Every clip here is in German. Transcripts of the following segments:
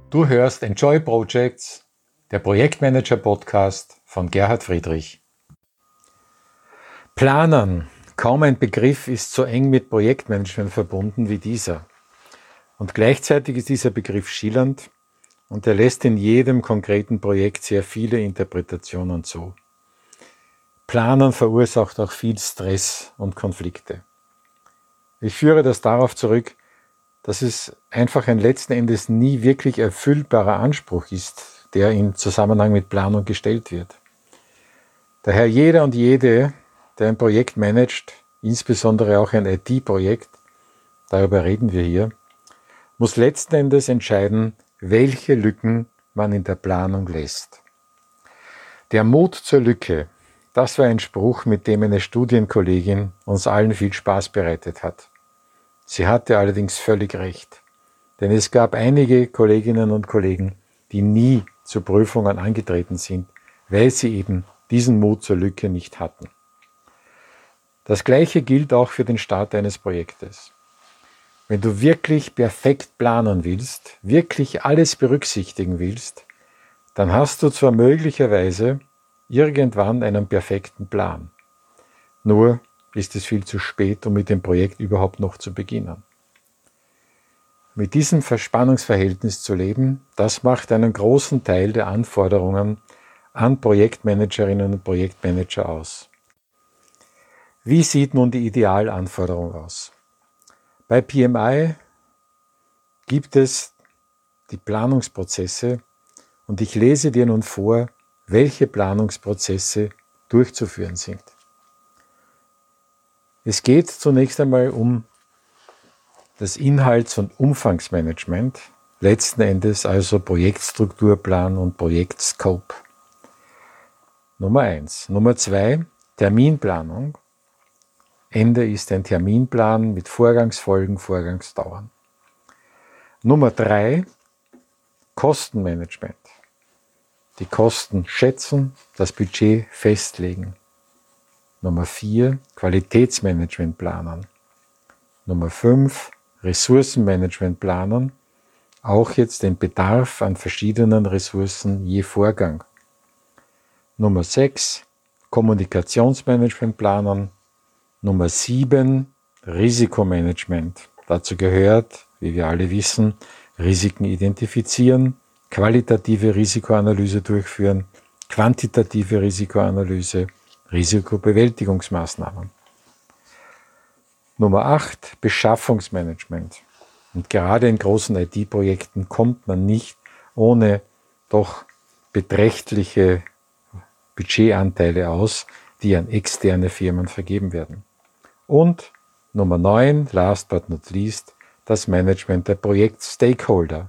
Du hörst Enjoy Projects, der Projektmanager-Podcast von Gerhard Friedrich. Planen. Kaum ein Begriff ist so eng mit Projektmanagement verbunden wie dieser. Und gleichzeitig ist dieser Begriff schillernd und er lässt in jedem konkreten Projekt sehr viele Interpretationen zu. Planen verursacht auch viel Stress und Konflikte. Ich führe das darauf zurück, dass es einfach ein letzten Endes nie wirklich erfüllbarer Anspruch ist, der im Zusammenhang mit Planung gestellt wird. Daher jeder und jede, der ein Projekt managt, insbesondere auch ein IT-Projekt, darüber reden wir hier, muss letzten Endes entscheiden, welche Lücken man in der Planung lässt. Der Mut zur Lücke, das war ein Spruch, mit dem eine Studienkollegin uns allen viel Spaß bereitet hat. Sie hatte allerdings völlig recht, denn es gab einige Kolleginnen und Kollegen, die nie zu Prüfungen angetreten sind, weil sie eben diesen Mut zur Lücke nicht hatten. Das Gleiche gilt auch für den Start eines Projektes. Wenn du wirklich perfekt planen willst, wirklich alles berücksichtigen willst, dann hast du zwar möglicherweise irgendwann einen perfekten Plan. Nur ist es viel zu spät, um mit dem Projekt überhaupt noch zu beginnen. Mit diesem Spannungsverhältnis zu leben, das macht einen großen Teil der Anforderungen an Projektmanagerinnen und Projektmanager aus. Wie sieht nun die Idealanforderung aus? Bei PMI gibt es die Planungsprozesse und ich lese dir nun vor, welche Planungsprozesse durchzuführen sind. Es geht zunächst einmal um das Inhalts- und Umfangsmanagement, letzten Endes also Projektstrukturplan und Projektscope. Nummer 1. Nummer 2, Terminplanung. Ende ist ein Terminplan mit Vorgangsfolgen, Vorgangsdauern. Nummer 3, Kostenmanagement. Die Kosten schätzen, das Budget festlegen. Nummer 4, Qualitätsmanagement planen. Nummer 5, Ressourcenmanagement planen, auch jetzt den Bedarf an verschiedenen Ressourcen je Vorgang. Nummer 6, Kommunikationsmanagement planen. Nummer 7, Risikomanagement. Dazu gehört, wie wir alle wissen, Risiken identifizieren, qualitative Risikoanalyse durchführen, quantitative Risikoanalyse, Risikobewältigungsmaßnahmen. Nummer 8, Beschaffungsmanagement. Und gerade in großen IT-Projekten kommt man nicht ohne doch beträchtliche Budgetanteile aus, die an externe Firmen vergeben werden. Und Nummer 9, last but not least, das Management der Projektstakeholder.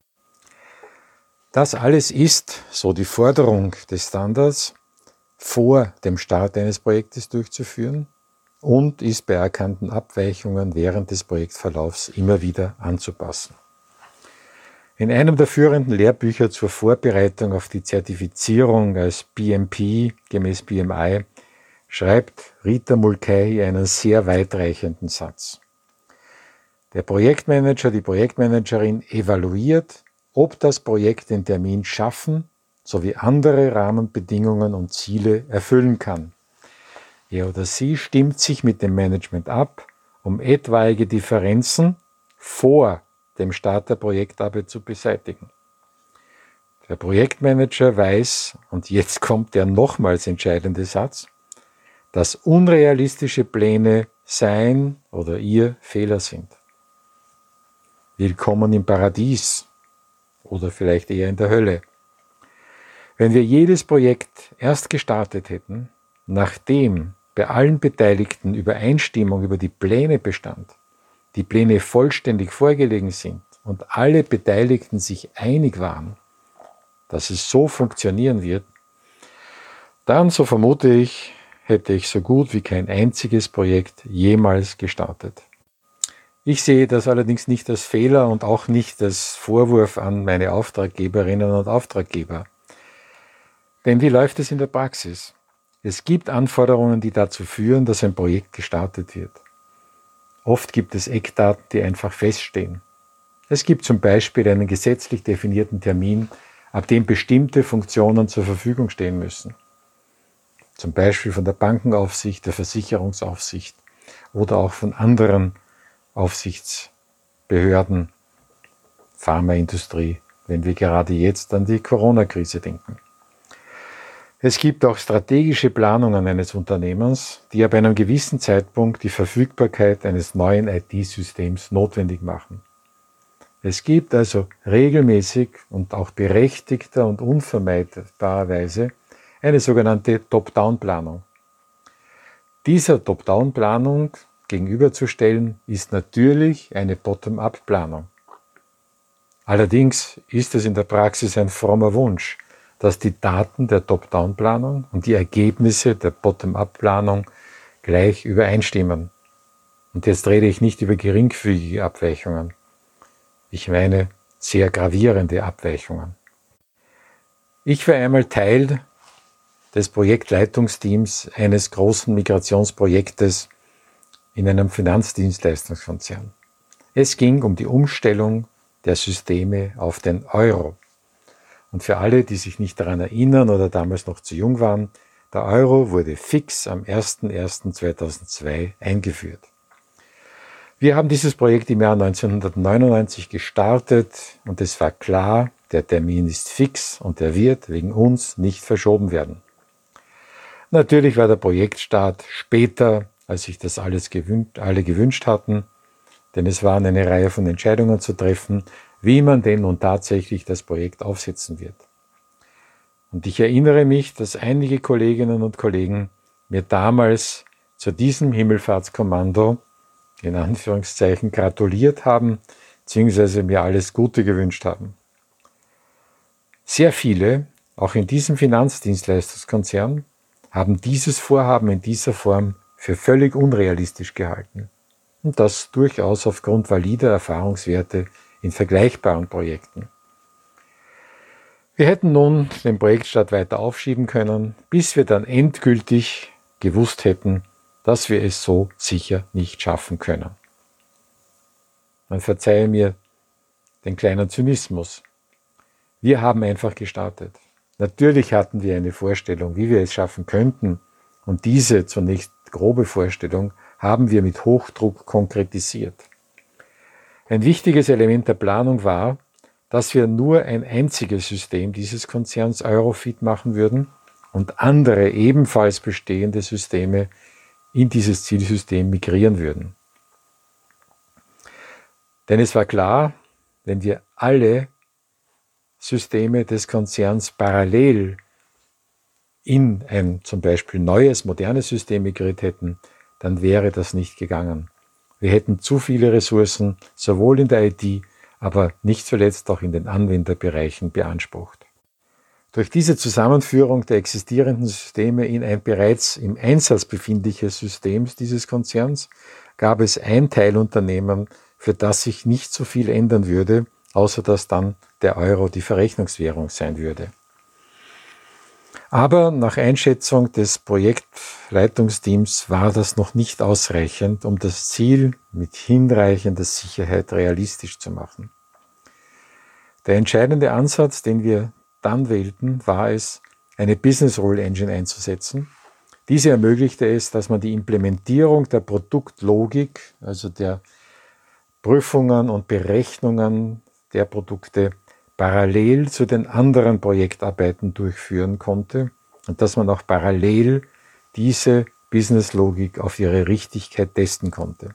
Das alles ist, so die Forderung des Standards, vor dem Start eines Projektes durchzuführen und ist bei erkannten Abweichungen während des Projektverlaufs immer wieder anzupassen. In einem der führenden Lehrbücher zur Vorbereitung auf die Zertifizierung als PMP gemäß PMI schreibt Rita Mulcahy einen sehr weitreichenden Satz. Der Projektmanager, die Projektmanagerin evaluiert, ob das Projekt den Termin schaffen sowie andere Rahmenbedingungen und Ziele erfüllen kann. Er oder sie stimmt sich mit dem Management ab, um etwaige Differenzen vor dem Start der Projektarbeit zu beseitigen. Der Projektmanager weiß, und jetzt kommt der nochmals entscheidende Satz, dass unrealistische Pläne sein oder ihr Fehler sind. Willkommen im Paradies oder vielleicht eher in der Hölle. Wenn wir jedes Projekt erst gestartet hätten, nachdem bei allen Beteiligten Übereinstimmung über die Pläne bestand, die Pläne vollständig vorgelegen sind und alle Beteiligten sich einig waren, dass es so funktionieren wird, dann, so vermute ich, hätte ich so gut wie kein einziges Projekt jemals gestartet. Ich sehe das allerdings nicht als Fehler und auch nicht als Vorwurf an meine Auftraggeberinnen und Auftraggeber. Denn wie läuft es in der Praxis? Es gibt Anforderungen, die dazu führen, dass ein Projekt gestartet wird. Oft gibt es Eckdaten, die einfach feststehen. Es gibt zum Beispiel einen gesetzlich definierten Termin, ab dem bestimmte Funktionen zur Verfügung stehen müssen. Zum Beispiel von der Bankenaufsicht, der Versicherungsaufsicht oder auch von anderen Aufsichtsbehörden, Pharmaindustrie, wenn wir gerade jetzt an die Corona-Krise denken. Es gibt auch strategische Planungen eines Unternehmens, die ab einem gewissen Zeitpunkt die Verfügbarkeit eines neuen IT-Systems notwendig machen. Es gibt also regelmäßig und auch berechtigter und unvermeidbarerweise eine sogenannte Top-Down-Planung. Dieser Top-Down-Planung gegenüberzustellen ist natürlich eine Bottom-up-Planung. Allerdings ist es in der Praxis ein frommer Wunsch, dass die Daten der Top-Down-Planung und die Ergebnisse der Bottom-up-Planung gleich übereinstimmen. Und jetzt rede ich nicht über geringfügige Abweichungen. Ich meine sehr gravierende Abweichungen. Ich war einmal Teil des Projektleitungsteams eines großen Migrationsprojektes in einem Finanzdienstleistungskonzern. Es ging um die Umstellung der Systeme auf den Euro. Und für alle, die sich nicht daran erinnern oder damals noch zu jung waren, der Euro wurde fix am 01.01.2002 eingeführt. Wir haben dieses Projekt im Jahr 1999 gestartet und es war klar, der Termin ist fix und er wird wegen uns nicht verschoben werden. Natürlich war der Projektstart später, als sich das alle gewünscht hatten, denn es waren eine Reihe von Entscheidungen zu treffen, wie man denn nun tatsächlich das Projekt aufsetzen wird. Und ich erinnere mich, dass einige Kolleginnen und Kollegen mir damals zu diesem Himmelfahrtskommando in Anführungszeichen gratuliert haben, beziehungsweise mir alles Gute gewünscht haben. Sehr viele, auch in diesem Finanzdienstleistungskonzern, haben dieses Vorhaben in dieser Form für völlig unrealistisch gehalten. Und das durchaus aufgrund valider Erfahrungswerte in vergleichbaren Projekten. Wir hätten nun den Projektstart weiter aufschieben können, bis wir dann endgültig gewusst hätten, dass wir es so sicher nicht schaffen können. Man verzeihe mir den kleinen Zynismus. Wir haben einfach gestartet. Natürlich hatten wir eine Vorstellung, wie wir es schaffen könnten, und diese zunächst grobe Vorstellung haben wir mit Hochdruck konkretisiert. Ein wichtiges Element der Planung war, dass wir nur ein einziges System dieses Konzerns Eurofit machen würden und andere ebenfalls bestehende Systeme in dieses Zielsystem migrieren würden. Denn es war klar, wenn wir alle Systeme des Konzerns parallel in ein zum Beispiel neues, modernes System migriert hätten, dann wäre das nicht gegangen. Wir hätten zu viele Ressourcen, sowohl in der IT, aber nicht zuletzt auch in den Anwenderbereichen beansprucht. Durch diese Zusammenführung der existierenden Systeme in ein bereits im Einsatz befindliches System dieses Konzerns gab es ein Teilunternehmen, für das sich nicht so viel ändern würde, außer dass dann der Euro die Verrechnungswährung sein würde. Aber nach Einschätzung des Projektleitungsteams war das noch nicht ausreichend, um das Ziel mit hinreichender Sicherheit realistisch zu machen. Der entscheidende Ansatz, den wir dann wählten, war es, eine Business Rule Engine einzusetzen. Diese ermöglichte es, dass man die Implementierung der Produktlogik, also der Prüfungen und Berechnungen der Produkte, parallel zu den anderen Projektarbeiten durchführen konnte und dass man auch parallel diese Businesslogik auf ihre Richtigkeit testen konnte.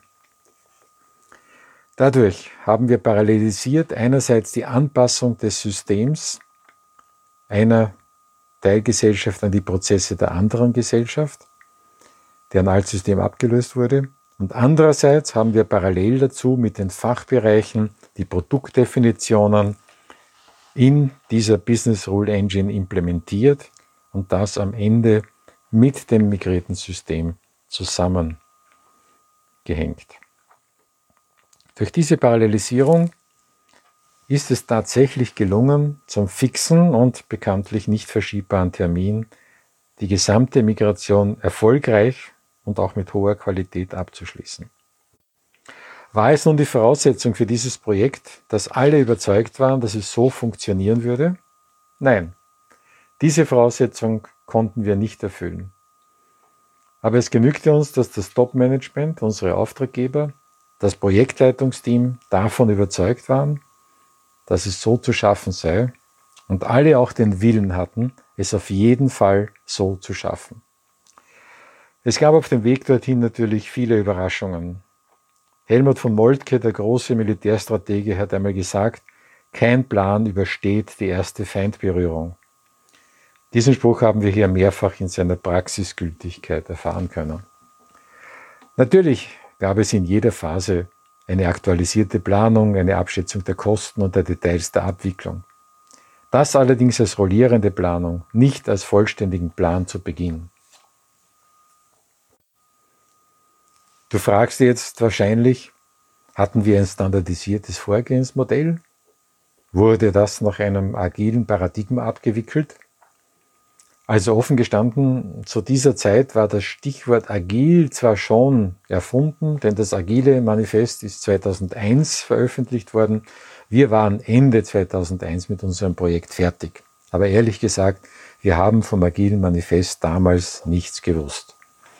Dadurch haben wir parallelisiert einerseits die Anpassung des Systems einer Teilgesellschaft an die Prozesse der anderen Gesellschaft, deren Altsystem abgelöst wurde, und andererseits haben wir parallel dazu mit den Fachbereichen die Produktdefinitionen in dieser Business Rule Engine implementiert und das am Ende mit dem migrierten System zusammengehängt. Durch diese Parallelisierung ist es tatsächlich gelungen, zum fixen und bekanntlich nicht verschiebbaren Termin die gesamte Migration erfolgreich und auch mit hoher Qualität abzuschließen. War es nun die Voraussetzung für dieses Projekt, dass alle überzeugt waren, dass es so funktionieren würde? Nein, diese Voraussetzung konnten wir nicht erfüllen. Aber es genügte uns, dass das Top-Management, unsere Auftraggeber, das Projektleitungsteam davon überzeugt waren, dass es so zu schaffen sei und alle auch den Willen hatten, es auf jeden Fall so zu schaffen. Es gab auf dem Weg dorthin natürlich viele Überraschungen. Helmut von Moltke, der große Militärstratege, hat einmal gesagt, kein Plan übersteht die erste Feindberührung. Diesen Spruch haben wir hier mehrfach in seiner Praxisgültigkeit erfahren können. Natürlich gab es in jeder Phase eine aktualisierte Planung, eine Abschätzung der Kosten und der Details der Abwicklung. Das allerdings als rollierende Planung, nicht als vollständigen Plan zu Beginn. Du fragst jetzt wahrscheinlich, hatten wir ein standardisiertes Vorgehensmodell? Wurde das nach einem agilen Paradigma abgewickelt? Also offen gestanden, zu dieser Zeit war das Stichwort agil zwar schon erfunden, denn das Agile Manifest ist 2001 veröffentlicht worden. Wir waren Ende 2001 mit unserem Projekt fertig. Aber ehrlich gesagt, wir haben vom Agilen Manifest damals nichts gewusst.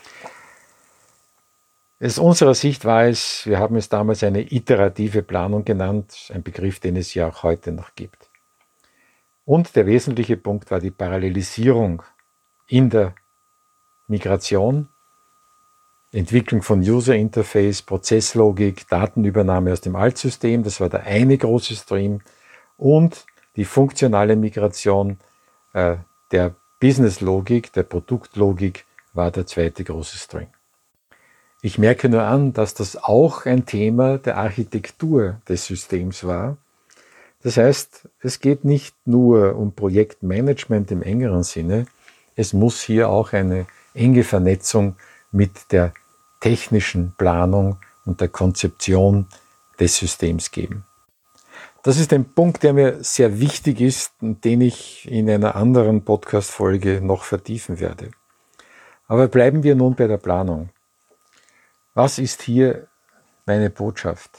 Aus unserer Sicht war es, wir haben es damals eine iterative Planung genannt, ein Begriff, den es ja auch heute noch gibt. Und der wesentliche Punkt war die Parallelisierung in der Migration, Entwicklung von User Interface, Prozesslogik, Datenübernahme aus dem Altsystem, das war der eine große Stream, und die funktionale Migration der Businesslogik, der Produktlogik war der zweite große Stream. Ich merke nur an, dass das auch ein Thema der Architektur des Systems war. Das heißt, es geht nicht nur um Projektmanagement im engeren Sinne, es muss hier auch eine enge Vernetzung mit der technischen Planung und der Konzeption des Systems geben. Das ist ein Punkt, der mir sehr wichtig ist und den ich in einer anderen Podcast-Folge noch vertiefen werde. Aber bleiben wir nun bei der Planung. Was ist hier meine Botschaft?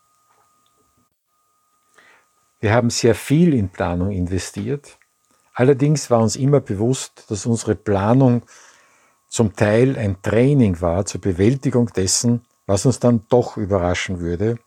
Wir haben sehr viel in Planung investiert. Allerdings war uns immer bewusst, dass unsere Planung zum Teil ein Training war zur Bewältigung dessen, was uns dann doch überraschen würde.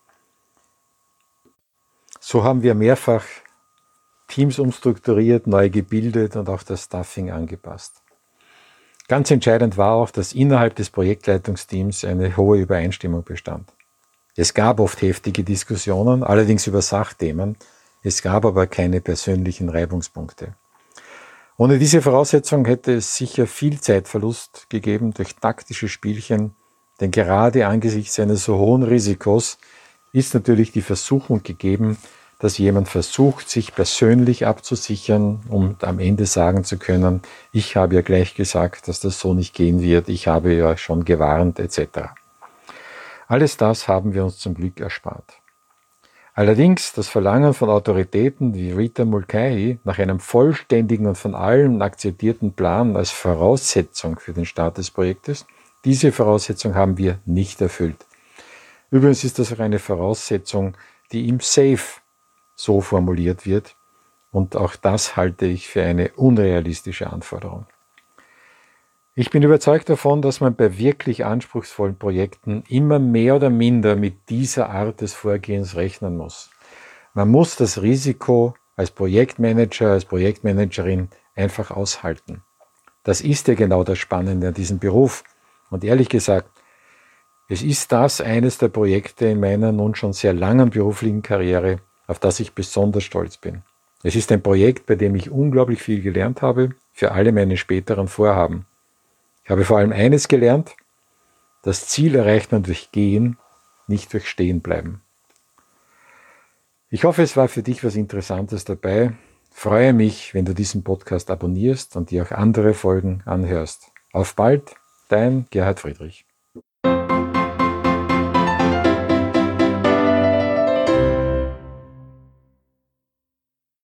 So haben wir mehrfach Teams umstrukturiert, neu gebildet und auch das Staffing angepasst. Ganz entscheidend war auch, dass innerhalb des Projektleitungsteams eine hohe Übereinstimmung bestand. Es gab oft heftige Diskussionen, allerdings über Sachthemen. Es gab aber keine persönlichen Reibungspunkte. Ohne diese Voraussetzung hätte es sicher viel Zeitverlust gegeben durch taktische Spielchen, denn gerade angesichts eines so hohen Risikos ist natürlich die Versuchung gegeben, dass jemand versucht, sich persönlich abzusichern, um am Ende sagen zu können, ich habe ja gleich gesagt, dass das so nicht gehen wird, ich habe ja schon gewarnt, etc. Alles das haben wir uns zum Glück erspart. Allerdings das Verlangen von Autoritäten wie Rita Mulcahy nach einem vollständigen und von allen akzeptierten Plan als Voraussetzung für den Start des Projektes, diese Voraussetzung haben wir nicht erfüllt. Übrigens ist das auch eine Voraussetzung, die im SAFe so formuliert wird, und auch das halte ich für eine unrealistische Anforderung. Ich bin überzeugt davon, dass man bei wirklich anspruchsvollen Projekten immer mehr oder minder mit dieser Art des Vorgehens rechnen muss. Man muss das Risiko als Projektmanager, als Projektmanagerin einfach aushalten. Das ist ja genau das Spannende an diesem Beruf. Und ehrlich gesagt, es ist das eines der Projekte in meiner nun schon sehr langen beruflichen Karriere, auf das ich besonders stolz bin. Es ist ein Projekt, bei dem ich unglaublich viel gelernt habe für alle meine späteren Vorhaben. Ich habe vor allem eines gelernt: Das Ziel erreicht man durch Gehen, nicht durch Stehenbleiben. Ich hoffe, es war für dich was Interessantes dabei. Freue mich, wenn du diesen Podcast abonnierst und dir auch andere Folgen anhörst. Auf bald, dein Gerhard Friedrich.